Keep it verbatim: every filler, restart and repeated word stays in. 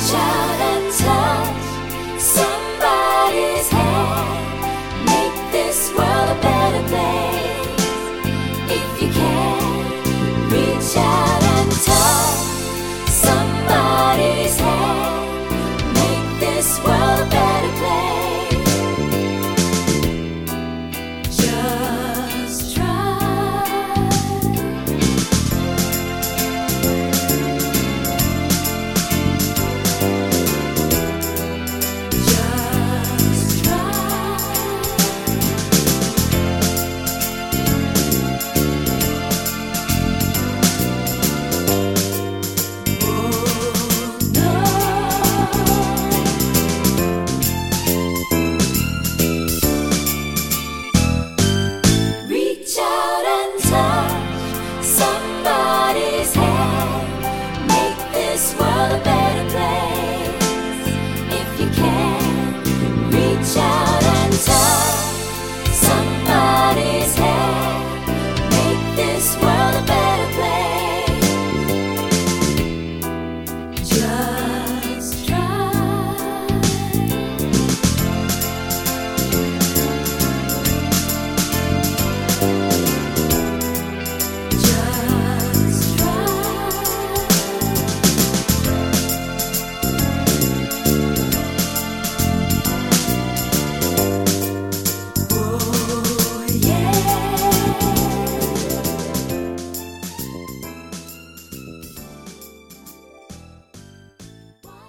Reach out and touch somebody's hand. Make this world a better place. If you can, reach out and touch somebody's hand. Make this world a better place. Just try. Just try. Oh no. Reach out and touch somebody's hand. Make this world a better place. If you can, reach out and touch somebody's hand. Make this world a better place. Just